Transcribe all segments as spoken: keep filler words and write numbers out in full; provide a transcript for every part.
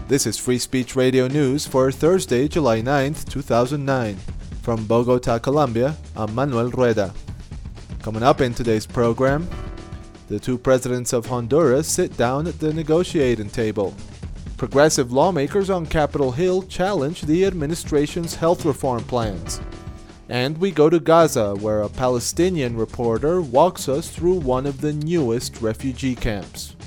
This is Free Speech Radio News for Thursday, July ninth, two thousand nine. From Bogota, Colombia, I'm Manuel Rueda. Coming up in today's program, the two presidents of Honduras sit down at the negotiating table. Progressive lawmakers on Capitol Hill challenge the administration's health reform plans. And we go to Gaza, where a Palestinian reporter walks us through one of the newest refugee camps.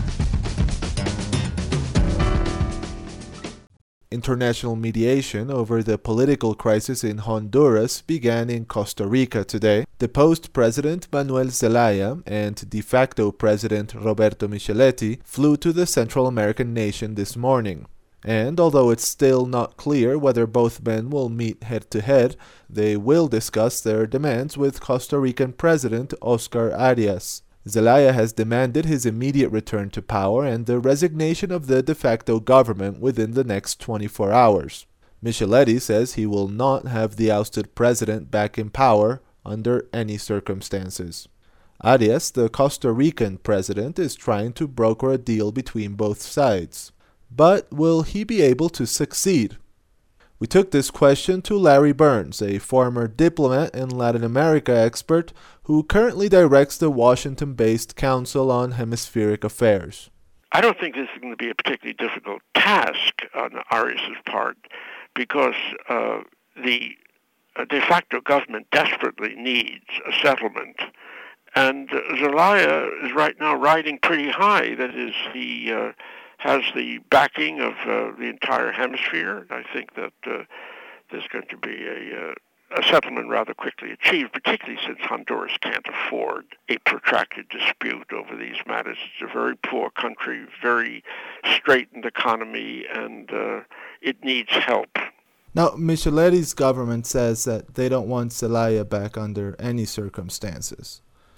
International mediation over the political crisis in Honduras began in Costa Rica today. Deposed President Manuel Zelaya and de facto President Roberto Micheletti flew to the Central American nation this morning. And although it's still not clear whether both men will meet head-to-head, they will discuss their demands with Costa Rican President Oscar Arias. Zelaya has demanded his immediate return to power and the resignation of the de facto government within the next twenty-four hours. Micheletti says he will not have the ousted president back in power under any circumstances. Arias, the Costa Rican president, is trying to broker a deal between both sides. But will he be able to succeed? We took this question to Larry Burns, a former diplomat and Latin America expert who currently directs the Washington-based Council on Hemispheric Affairs. I don't think this is going to be a particularly difficult task on Arias' part because uh, the uh, de facto government desperately needs a settlement. And uh, Zelaya is right now riding pretty high. That is, he uh, has the backing of uh, the entire hemisphere. I think that uh, there's going to be a, uh, a settlement rather quickly achieved, particularly since Honduras can't afford a protracted dispute over these matters. It's a very poor country, very straitened economy, and uh, it needs help. Now, Micheletti's government says that they don't want Zelaya back under any circumstances.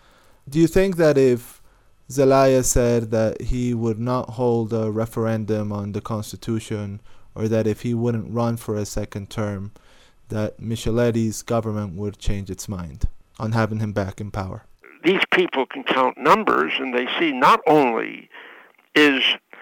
Do you think that if Zelaya said that he would not hold a referendum on the Constitution, or that if he wouldn't run for a second term, that Micheletti's government would change its mind on having him back in power? These people can count numbers, and they see not only is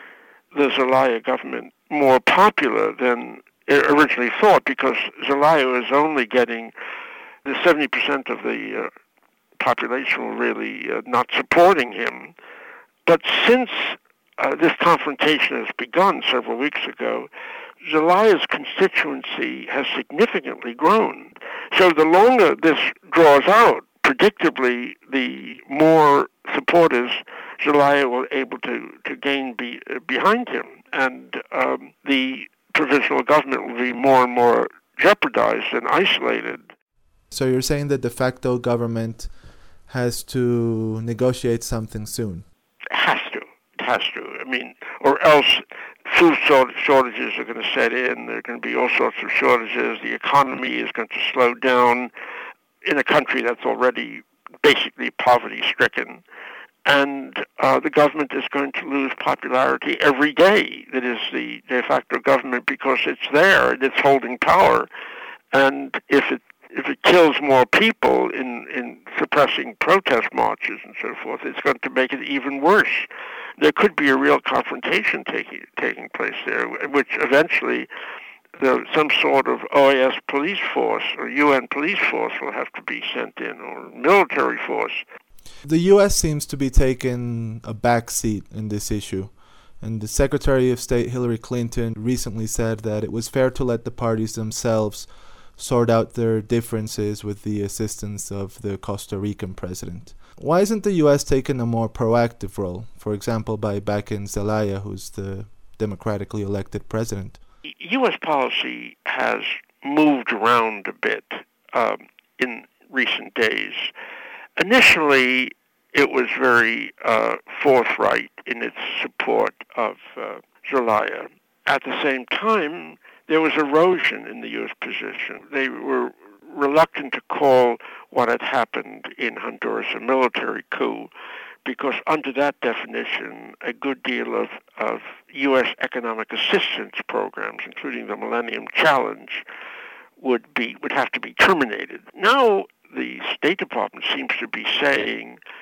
the Zelaya government more popular than originally thought, because Zelaya is only getting the seventy percent of the uh, population really uh, not supporting him. But since uh, this confrontation has begun several weeks ago, Zelaya's constituency has significantly grown. So the longer this draws out, predictably, the more supporters Zelaya will be able to, to gain be, uh, behind him. And um, the provisional government will be more and more jeopardized and isolated. So you're saying that de facto government has to negotiate something soon? It has to. It has to. I mean, or else food shortages are going to set in. There are going to be all sorts of shortages. The economy is going to slow down in a country that's already basically poverty-stricken. And uh, the government is going to lose popularity every day. That is the de facto government, because it's there and it's holding power. And if it if it kills more people in, in suppressing protest marches and so forth, it's going to make it even worse. There could be a real confrontation taking taking place there, which eventually the, some sort of O A S police force or U N police force will have to be sent in, or military force. The U S seems to be taking a back seat in this issue. And the Secretary of State Hillary Clinton recently said that it was fair to let the parties themselves sort out their differences with the assistance of the Costa Rican president. Why isn't the U S taking a more proactive role, for example, by backing Zelaya, who's the democratically elected president? U S policy has moved around a bit um, in recent days. Initially, it was very uh, forthright in its support of uh, Zelaya. At the same time, there was erosion in the U S position. They were reluctant to call what had happened in Honduras a military coup, because under that definition, a good deal of, of U S economic assistance programs, including the Millennium Challenge, would be would have to be terminated. Now the State Department seems to be saying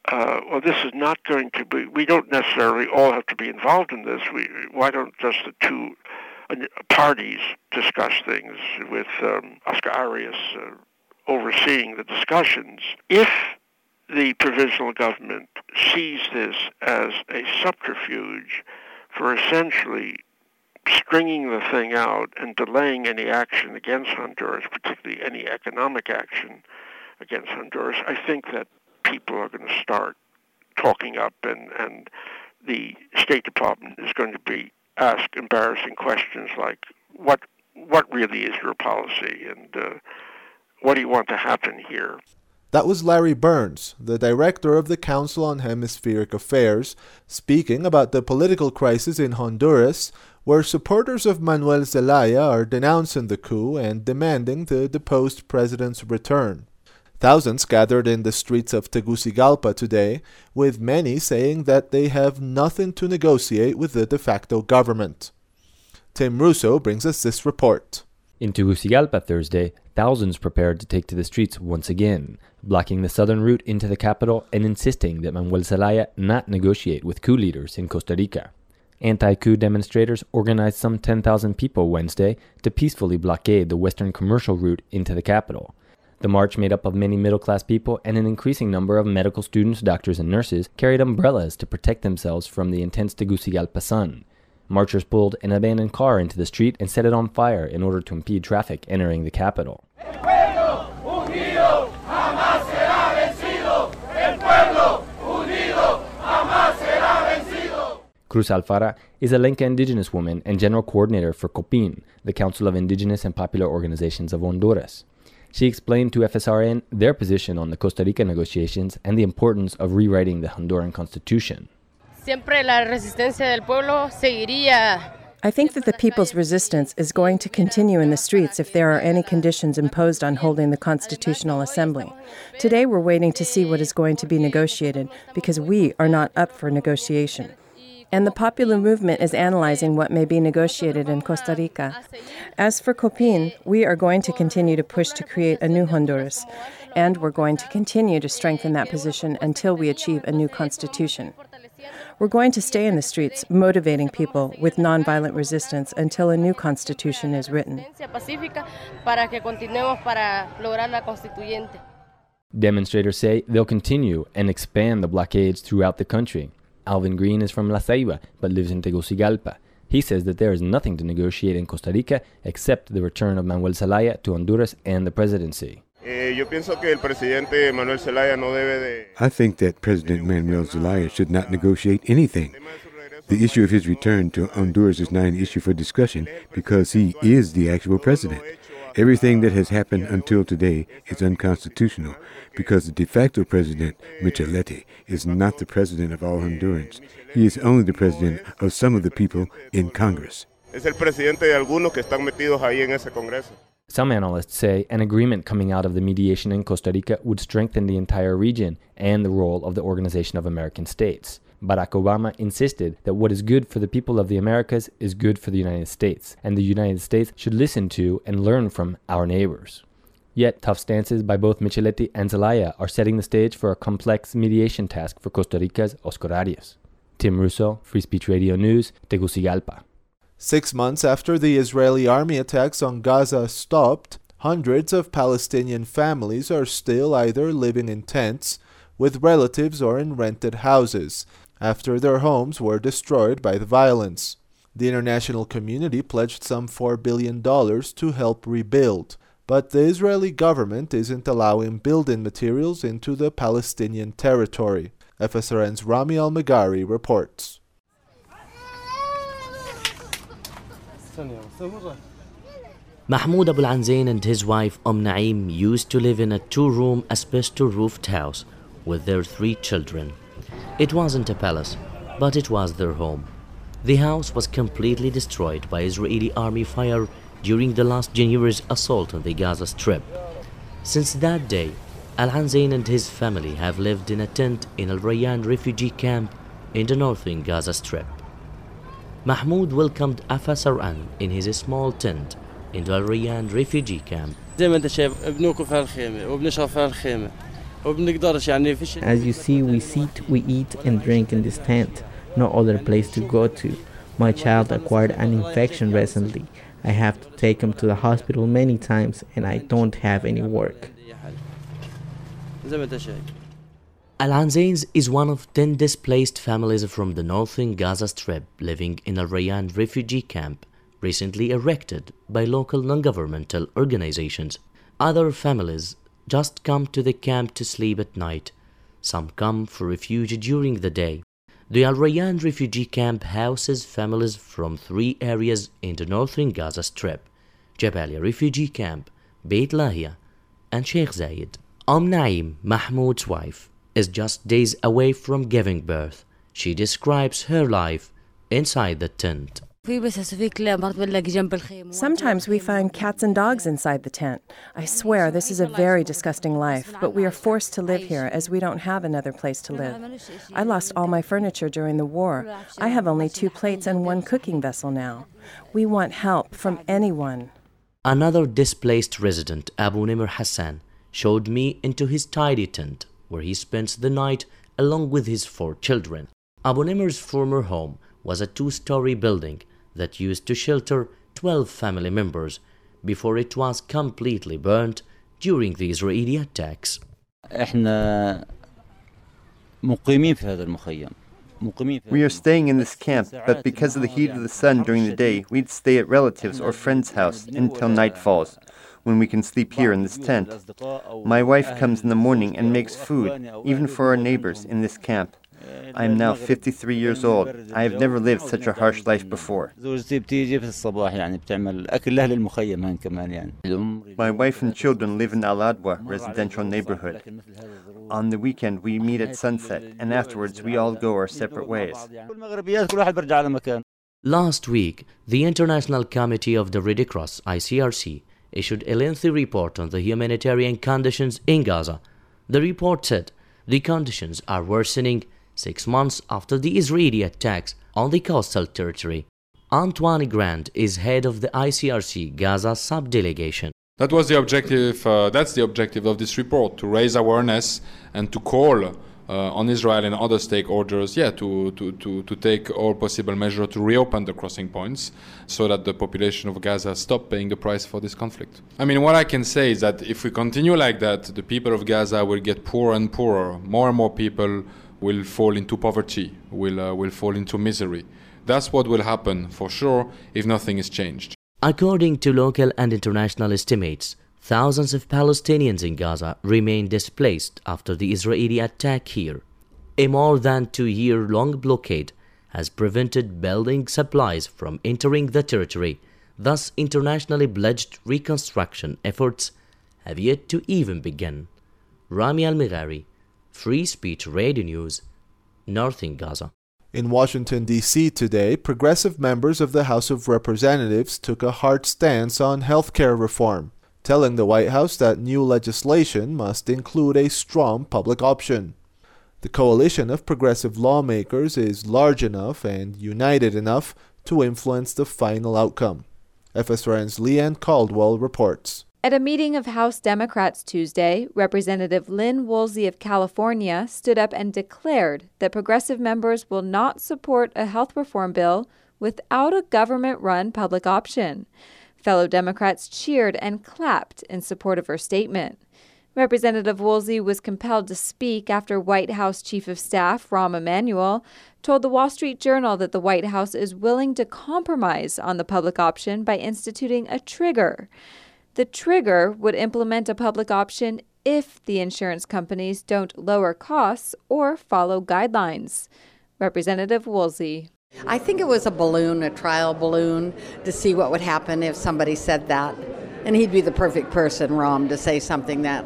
uh, well, this is not going to be, we don't necessarily all have to be involved in this. We, why don't just the two parties discuss things with um, Oscar Arias uh, overseeing the discussions? If the provisional government sees this as a subterfuge for essentially stringing the thing out and delaying any action against Honduras, particularly any economic action against Honduras, I think that people are going to start talking up, and, and the State Department is going to be asked embarrassing questions like, what what really is your policy, and uh, what do you want to happen here? That was Larry Burns, the director of the Council on Hemispheric Affairs, speaking about the political crisis in Honduras, where supporters of Manuel Zelaya are denouncing the coup and demanding the deposed president's return. Thousands gathered in the streets of Tegucigalpa today, with many saying that they have nothing to negotiate with the de facto government. Tim Russo brings us this report. In Tegucigalpa Thursday, thousands prepared to take to the streets once again, blocking the southern route into the capital and insisting that Manuel Zelaya not negotiate with coup leaders in Costa Rica. Anti-coup demonstrators organized some ten thousand people Wednesday to peacefully blockade the western commercial route into the capital. The march, made up of many middle-class people and an increasing number of medical students, doctors, and nurses, carried umbrellas to protect themselves from the intense Tegucigalpa sun. Marchers pulled an abandoned car into the street and set it on fire in order to impede traffic entering the capital. Cruz Alfara is a Lenca indigenous woman and general coordinator for COPIN, the Council of Indigenous and Popular Organizations of Honduras. She explained to F S R N their position on the Costa Rica negotiations and the importance of rewriting the Honduran constitution. Siempre la resistencia del pueblo seguiría. I think that the people's resistance is going to continue in the streets if there are any conditions imposed on holding the Constitutional Assembly. Today we're waiting to see what is going to be negotiated because we are not up for negotiation. And the popular movement is analyzing what may be negotiated in Costa Rica. As for COPIN, we are going to continue to push to create a new Honduras, and we're going to continue to strengthen that position until we achieve a new constitution. We're going to stay in the streets, motivating people with nonviolent resistance until a new constitution is written. Demonstrators say they'll continue and expand the blockades throughout the country. Alvin Green is from La Ceiba, but lives in Tegucigalpa. He says that there is nothing to negotiate in Costa Rica except the return of Manuel Zelaya to Honduras and the presidency. I think that President Manuel Zelaya should not negotiate anything. The issue of his return to Honduras is not an issue for discussion because he is the actual president. Everything that has happened until today is unconstitutional because the de facto president, Micheletti, is not the president of all Hondurans. He is only the president of some of the people in Congress. Some analysts say an agreement coming out of the mediation in Costa Rica would strengthen the entire region and the role of the Organization of American States. Barack Obama insisted that what is good for the people of the Americas is good for the United States, and the United States should listen to and learn from our neighbors. Yet, tough stances by both Micheletti and Zelaya are setting the stage for a complex mediation task for Costa Rica's Oscar Arias. Tim Russo, Free Speech Radio News, Tegucigalpa. Six months after the Israeli army attacks on Gaza stopped, hundreds of Palestinian families are still either living in tents, with relatives, or in rented houses, after their homes were destroyed by the violence. The international community pledged some four billion dollars to help rebuild, but the Israeli government isn't allowing building materials into the Palestinian territory. F S R N's Rami Al-Magari reports. Mahmoud Abu Al-Anzain and his wife Umm Naim used to live in a two-room asbestos-roofed house with their three children. It wasn't a palace, but it was their home. The house was completely destroyed by Israeli army fire during the last January's assault on the Gaza Strip. Since that day, Al-Anzain and his family have lived in a tent in Al Rayyan refugee camp in the northern Gaza Strip. Mahmoud welcomed F S R N in his small tent in the Al Rayyan refugee camp. As you see, we sit, we eat and drink in this tent. No other place to go to. My child acquired an infection recently. I have to take him to the hospital many times and I don't have any work. Al-Anzains is one of ten displaced families from the northern Gaza Strip living in a Rayyan refugee camp recently erected by local non-governmental organizations. Other families just come to the camp to sleep at night. Some come for refuge during the day. The Al Rayyan refugee camp houses families from three areas in the northern Gaza Strip: Jabalia refugee camp, Beit Lahia, and Sheikh Zayed. Umm Naim, Mahmoud's wife, is just days away from giving birth. She describes her life inside the tent. Sometimes we find cats and dogs inside the tent. I swear this is a very disgusting life, but we are forced to live here as we don't have another place to live. I lost all my furniture during the war. I have only two plates and one cooking vessel now. We want help from anyone. Another displaced resident, Abu Nimr Hassan, showed me into his tidy tent, where he spends the night along with his four children. Abu Nimr's former home was a two-story building that used to shelter twelve family members before it was completely burnt during the Israeli attacks. We are staying in this camp, but because of the heat of the sun during the day, we'd stay at relatives or friends' house until night falls, when we can sleep here in this tent. My wife comes in the morning and makes food, even for our neighbors in this camp. I am now fifty-three years old. I have never lived such a harsh life before. My wife and children live in Al Adwa residential neighborhood. On the weekend, we meet at sunset, and afterwards we all go our separate ways. Last week, the International Committee of the Red Cross, I C R C, issued a lengthy report on the humanitarian conditions in Gaza. The report said the conditions are worsening six months after the Israeli attacks on the coastal territory. Antoine Grand is head of the I C R C Gaza sub-delegation. That was the objective, uh, that's the objective of this report, to raise awareness and to call uh, on Israel and other stakeholders, yeah, to, to, to, to take all possible measures to reopen the crossing points so that the population of Gaza stop paying the price for this conflict. I mean, what I can say is that if we continue like that, the people of Gaza will get poorer and poorer. More and more people will fall into poverty, will, uh, will fall into misery. That's what will happen, for sure, if nothing is changed. According to local and international estimates, thousands of Palestinians in Gaza remain displaced after the Israeli attack here. A more than two-year-long blockade has prevented building supplies from entering the territory. Thus, internationally pledged reconstruction efforts have yet to even begin. Rami Al-Mighari, Free Speech Radio News, Northern Gaza. In Washington, D C today, progressive members of the House of Representatives took a hard stance on health care reform, telling the White House that new legislation must include a strong public option. The coalition of progressive lawmakers is large enough and united enough to influence the final outcome. F S R N's Leanne Caldwell reports. At a meeting of House Democrats Tuesday, Representative Lynn Woolsey of California stood up and declared that progressive members will not support a health reform bill without a government-run public option. Fellow Democrats cheered and clapped in support of her statement. Representative Woolsey was compelled to speak after White House Chief of Staff Rahm Emanuel told the Wall Street Journal that the White House is willing to compromise on the public option by instituting a trigger. The trigger would implement a public option if the insurance companies don't lower costs or follow guidelines. Representative Woolsey. I think it was a balloon, a trial balloon, to see what would happen if somebody said that. And he'd be the perfect person, Rahm, to say something that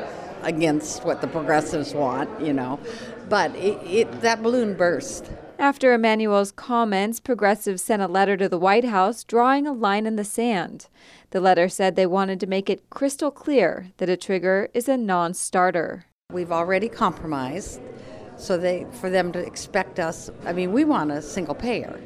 against what the progressives want, you know. But it, it, that balloon burst. After Emanuel's comments, progressives sent a letter to the White House drawing a line in the sand. The letter said they wanted to make it crystal clear that a trigger is a non-starter. We've already compromised, so they for them to expect us, I mean, we want a single payer.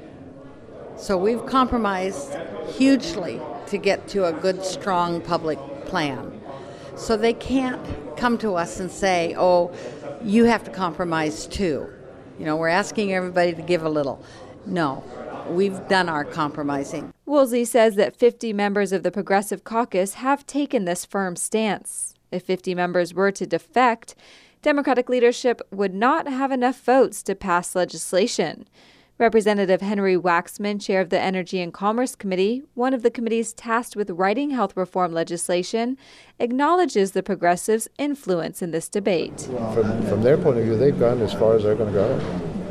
So we've compromised hugely to get to a good, strong public plan. So they can't come to us and say, oh, you have to compromise too. You know, we're asking everybody to give a little. No, we've done our compromising. Woolsey says that fifty members of the Progressive Caucus have taken this firm stance. If fifty members were to defect, Democratic leadership would not have enough votes to pass legislation. Representative Henry Waxman, chair of the Energy and Commerce Committee, one of the committees tasked with writing health reform legislation, acknowledges the progressives' influence in this debate. From, from their point of view, they've gone as far as they're going to go.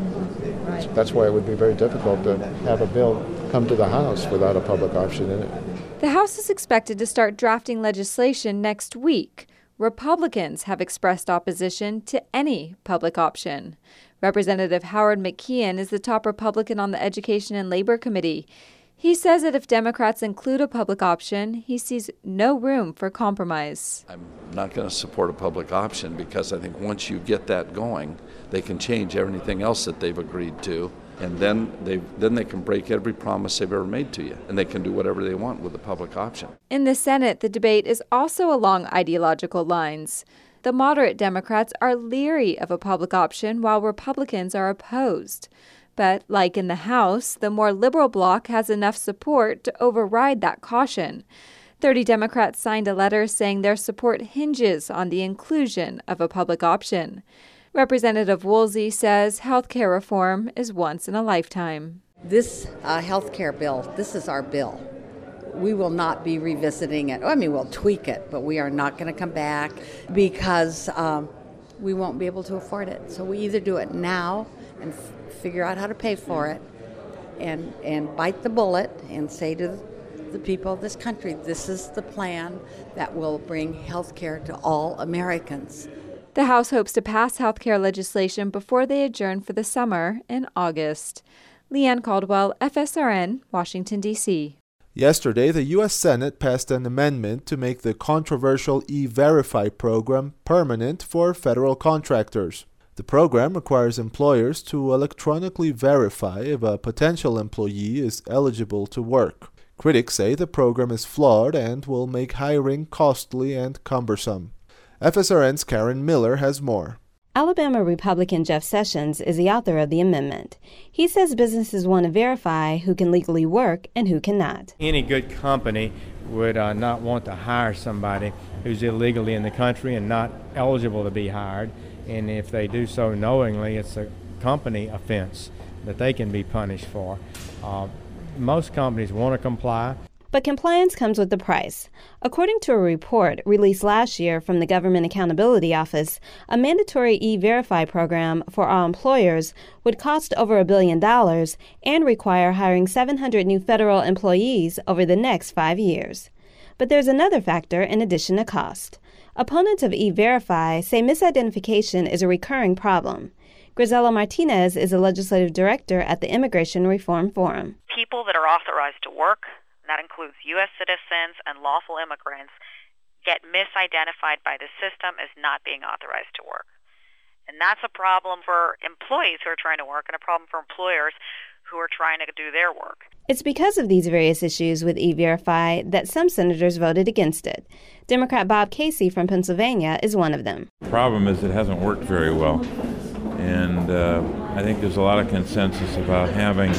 That's why it would be very difficult to have a bill come to the House without a public option in it. The House is expected to start drafting legislation next week. Republicans have expressed opposition to any public option. Representative Howard McKeon is the top Republican on the Education and Labor Committee. He says that if Democrats include a public option, he sees no room for compromise. I'm not going to support a public option because I think once you get that going, they can change everything else that they've agreed to, and then they then they can break every promise they've ever made to you, and they can do whatever they want with a public option. In the Senate, the debate is also along ideological lines. The moderate Democrats are leery of a public option while Republicans are opposed. But like in the House, the more liberal bloc has enough support to override that caution. thirty Democrats signed a letter saying their support hinges on the inclusion of a public option. Representative Woolsey says health care reform is once in a lifetime. This uh, health care bill, this is our bill. We will not be revisiting it. I mean, we'll tweak it, but we are not going to come back because um, we won't be able to afford it. So we either do it now and f- figure out how to pay for it and, and bite the bullet and say to the people of this country, this is the plan that will bring health care to all Americans. The House hopes to pass health care legislation before they adjourn for the summer in August. Leanne Caldwell, F S R N, Washington, D C Yesterday, the U S Senate passed an amendment to make the controversial E-Verify program permanent for federal contractors. The program requires employers to electronically verify if a potential employee is eligible to work. Critics say the program is flawed and will make hiring costly and cumbersome. F S R N's Karen Miller has more. Alabama Republican Jeff Sessions is the author of the amendment. He says businesses want to verify who can legally work and who cannot. Any good company would uh, not want to hire somebody who's illegally in the country and not eligible to be hired. And if they do so knowingly, it's a company offense that they can be punished for. Uh, most companies want to comply. But compliance comes with a price. According to a report released last year from the Government Accountability Office, a mandatory E-Verify program for all employers would cost over a billion dollars and require hiring seven hundred new federal employees over the next five years. But there's another factor in addition to cost. Opponents of E-Verify say misidentification is a recurring problem. Grisela Martinez is a legislative director at the Immigration Reform Forum. People that are authorized to work, that includes U S citizens and lawful immigrants, get misidentified by the system as not being authorized to work. And that's a problem for employees who are trying to work and a problem for employers who are trying to do their work. It's because of these various issues with E-Verify that some senators voted against it. Democrat Bob Casey from Pennsylvania is one of them. The problem is it hasn't worked very well. And uh, I think there's a lot of consensus about having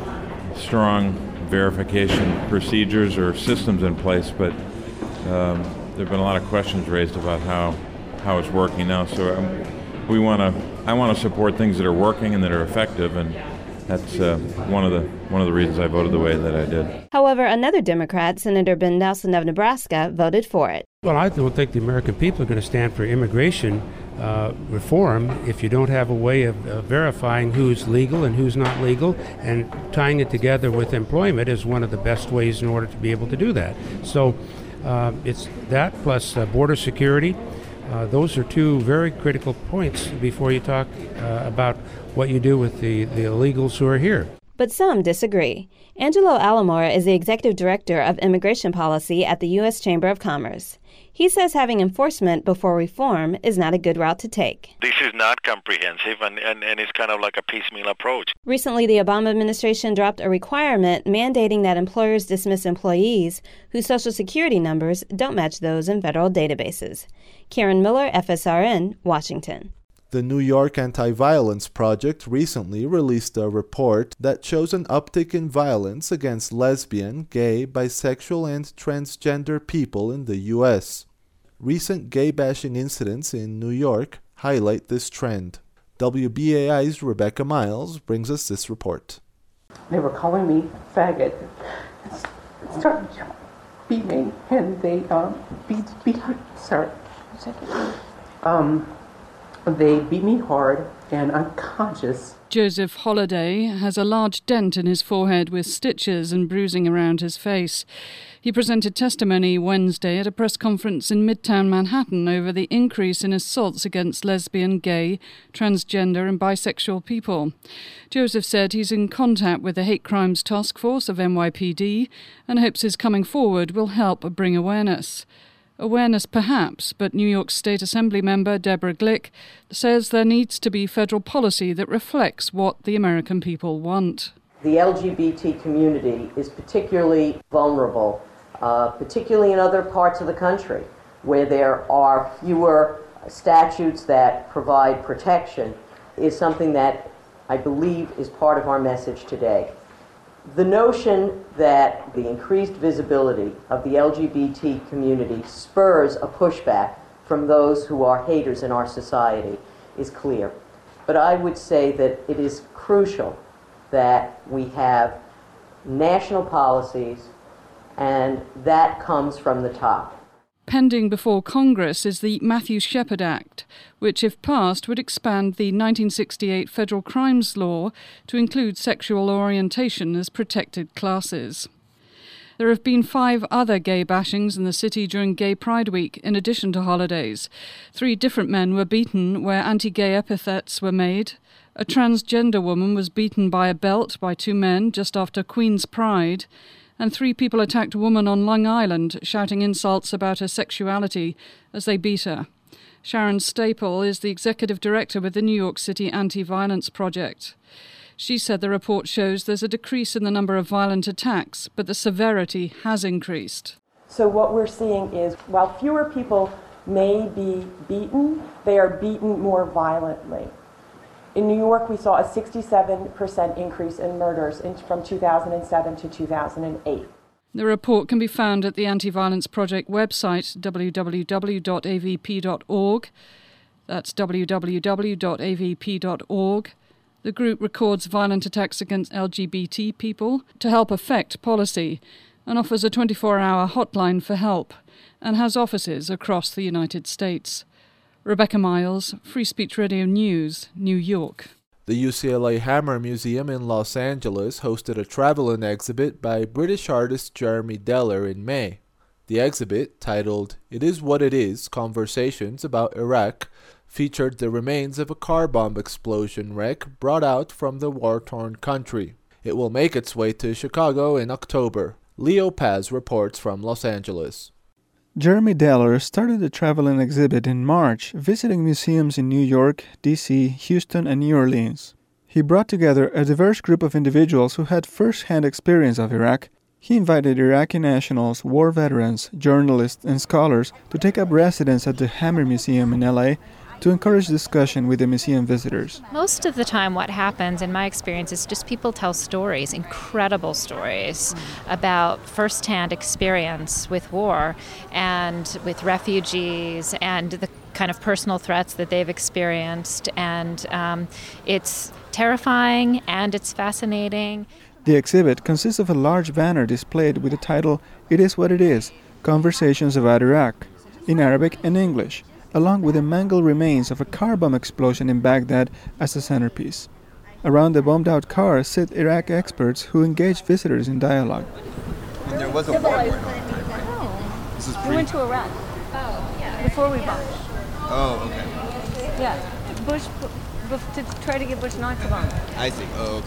strong verification procedures or systems in place, but um, there have been a lot of questions raised about how how it's working now. So um, we want to, I want to support things that are working and that are effective, and that's uh, one of the one of the reasons I voted the way that I did. However, another Democrat, Senator Ben Nelson of Nebraska, voted for it. Well, I don't think the American people are going to stand for immigration uh, reform if you don't have a way of uh, verifying who's legal and who's not legal, and tying it together with employment is one of the best ways in order to be able to do that. So uh, it's that plus uh, border security. Uh, those are two very critical points before you talk uh, about what you do with the, the illegals who are here. But some disagree. Angelo Alamore is the executive director of immigration policy at the U S Chamber of Commerce. He says having enforcement before reform is not a good route to take. This is not comprehensive, and, and, and it's kind of like a piecemeal approach. Recently, the Obama administration dropped a requirement mandating that employers dismiss employees whose Social Security numbers don't match those in federal databases. Karen Miller, F S R N, Washington. The New York Anti-Violence Project recently released a report that shows an uptick in violence against lesbian, gay, bisexual, and transgender people in the U S. Recent gay-bashing incidents in New York highlight this trend. W B A I's Rebecca Miles brings us this report. They were calling me faggot, started beating, and they um, beat, beat, sorry, um, they beat me hard and unconscious. Joseph Holliday has a large dent in his forehead with stitches and bruising around his face. He presented testimony Wednesday at a press conference in Midtown Manhattan over the increase in assaults against lesbian, gay, transgender and bisexual people. Joseph said he's in contact with the Hate Crimes Task Force of N Y P D and hopes his coming forward will help bring awareness. Awareness perhaps, but New York State Assembly member Deborah Glick says there needs to be federal policy that reflects what the American people want. The L G B T community is particularly vulnerable, uh, particularly in other parts of the country where there are fewer statutes that provide protection, is something that I believe is part of our message today. The notion that the increased visibility of the L G B T community spurs a pushback from those who are haters in our society is clear. But I would say that it is crucial that we have national policies, and that comes from the top. Pending before Congress is the Matthew Shepard Act, which, if passed, would expand the nineteen sixty-eight federal crimes law to include sexual orientation as protected classes. There have been five other gay bashings in the city during Gay Pride Week, in addition to holidays. Three different men were beaten where anti-gay epithets were made. A transgender woman was beaten by a belt by two men just after Queen's Pride. And three people attacked a woman on Long Island, shouting insults about her sexuality as they beat her. Sharon Staple is the executive director with the New York City Anti-Violence Project. She said the report shows there's a decrease in the number of violent attacks, but the severity has increased. So what we're seeing is, while fewer people may be beaten, they are beaten more violently. In New York, we saw a sixty-seven percent increase in murders in, from two thousand seven to two thousand eight. The report can be found at the Anti-Violence Project website, w w w dot a v p dot org. That's w w w dot a v p dot org. The group records violent attacks against L G B T people to help affect policy and offers a twenty-four hour hotline for help and has offices across the United States. Rebecca Miles, Free Speech Radio News, New York. The U C L A Hammer Museum in Los Angeles hosted a travel-in exhibit by British artist Jeremy Deller in May. The exhibit, titled It Is What It Is, Conversations About Iraq, featured the remains of a car bomb explosion wreck brought out from the war-torn country. It will make its way to Chicago in October. Leo Paz reports from Los Angeles. Jeremy Deller started the travel-in exhibit in March, visiting museums in New York, D C, Houston, and New Orleans. He brought together a diverse group of individuals who had first-hand experience of Iraq. He invited Iraqi nationals, war veterans, journalists, and scholars to take up residence at the Hammer Museum in L A to encourage discussion with the museum visitors. Most of the time what happens, in my experience, is just people tell stories, incredible stories, about first-hand experience with war and with refugees and the kind of personal threats that they've experienced. And um, it's terrifying and it's fascinating. The exhibit consists of a large banner displayed with the title, It Is What It Is, Conversations About Iraq, in Arabic and English, along with the mangled remains of a car bomb explosion in Baghdad as a centerpiece. Around the bombed-out car sit Iraq experts who engage visitors in dialogue. And there was a war going on, right? This is pre- We went to Iraq. Oh, yeah. Before we bombed. Oh, okay. Yeah. Bush, to try to get Bush not to bomb. I see. Oh, okay.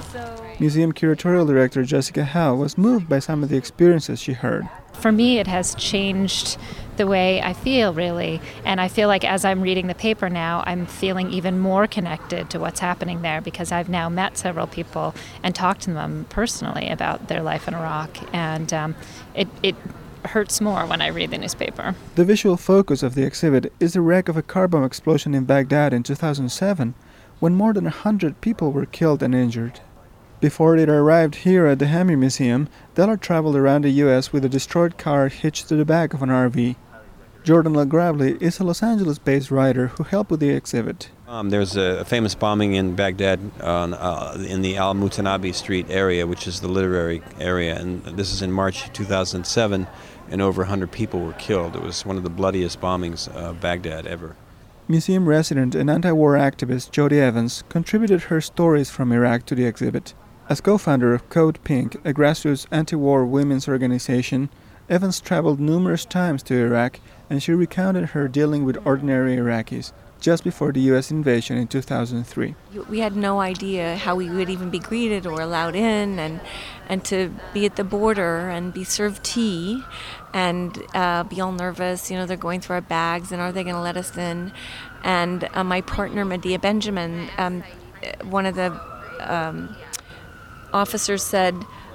Museum curatorial director Jessica Howe was moved by some of the experiences she heard. For me, it has changed the way I feel, really. And I feel like as I'm reading the paper now, I'm feeling even more connected to what's happening there because I've now met several people and talked to them personally about their life in Iraq. And um, it, it hurts more when I read the newspaper. The visual focus of the exhibit is the wreck of a car bomb explosion in Baghdad in two thousand seven, when more than one hundred people were killed and injured. Before it arrived here at the Hammer Museum, Deller traveled around the U S with a destroyed car hitched to the back of an R V. Jordan LaGravely is a Los Angeles-based writer who helped with the exhibit. Um, there's a famous bombing in Baghdad on, uh, in the Al-Mutanabi Street area, which is the literary area, and this is in March two thousand seven, and over one hundred people were killed. It was one of the bloodiest bombings of Baghdad ever. Museum resident and anti-war activist Jody Evans contributed her stories from Iraq to the exhibit. As co-founder of Code Pink, a grassroots anti-war women's organization, Evans traveled numerous times to Iraq, and she recounted her dealing with ordinary Iraqis just before the U S invasion in two thousand three. We had no idea how we would even be greeted or allowed in, and and to be at the border and be served tea and uh, be all nervous. You know, they're going through our bags, and are they going to let us in? And uh, my partner, Medea Benjamin, um, one of the um, officers said,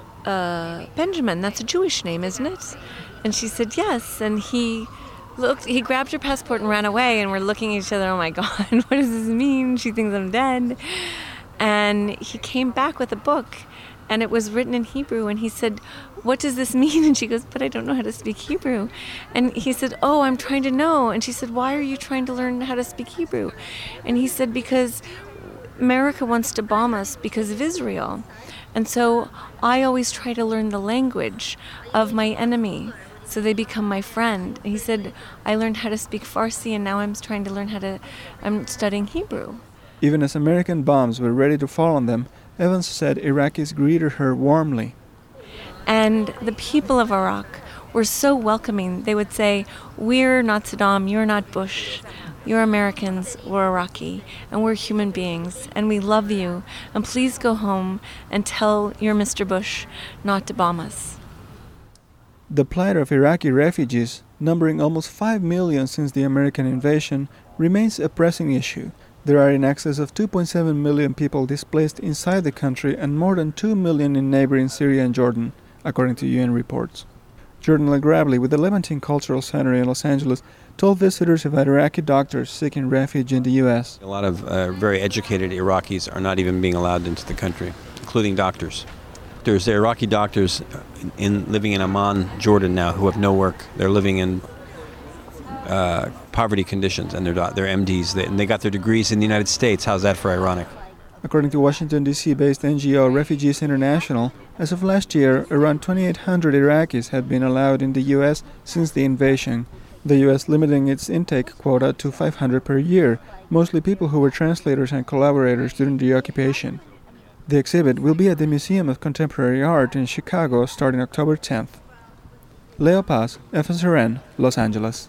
uh, Benjamin, that's a Jewish name, isn't it? And she said, yes. And he looked, he grabbed her passport and ran away, and we're looking at each other, oh my God, what does this mean? She thinks I'm dead. And he came back with a book, and it was written in Hebrew, and he said, what does this mean? And she goes, but I don't know how to speak Hebrew. And he said, oh, I'm trying to know. And she said, why are you trying to learn how to speak Hebrew? And he said, because America wants to bomb us because of Israel. And so I always try to learn the language of my enemy so they become my friend. And he said, I learned how to speak Farsi, and now I'm trying to learn how to, I'm studying Hebrew. Even as American bombs were ready to fall on them, Evans said Iraqis greeted her warmly. And the people of Iraq were so welcoming. They would say, we're not Saddam, you're not Bush. You're Americans, we're Iraqi, and we're human beings, and we love you, and please go home and tell your Mister Bush not to bomb us. The plight of Iraqi refugees, numbering almost five million since the American invasion, remains a pressing issue. There are in excess of two point seven million people displaced inside the country and more than two million in neighboring Syria and Jordan, according to U N reports. Jordan LaGravely with the Levantine Cultural Center in Los Angeles told visitors about Iraqi doctors seeking refuge in the U S. A lot of uh, very educated Iraqis are not even being allowed into the country, including doctors. There's the Iraqi doctors in, living in Amman, Jordan now, who have no work. They're living in uh, poverty conditions, and they're, they're M Ds, they, and they got their degrees in the United States. How's that for ironic? According to Washington, D C-based N G O Refugees International, as of last year, around twenty-eight hundred Iraqis had been allowed in the U S since the invasion, the U S limiting its intake quota to five hundred per year, mostly people who were translators and collaborators during the occupation. The exhibit will be at the Museum of Contemporary Art in Chicago starting October tenth. Leo Paz, F S R N, Los Angeles.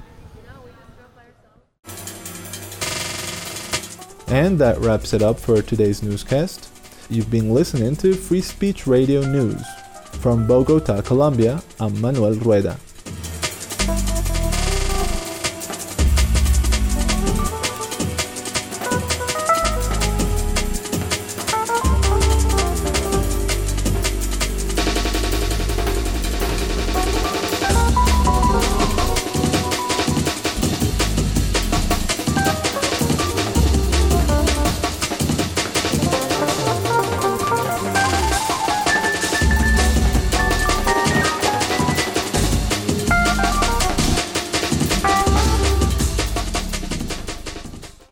And that wraps it up for today's newscast. You've been listening to Free Speech Radio News. From Bogota, Colombia, I'm Manuel Rueda.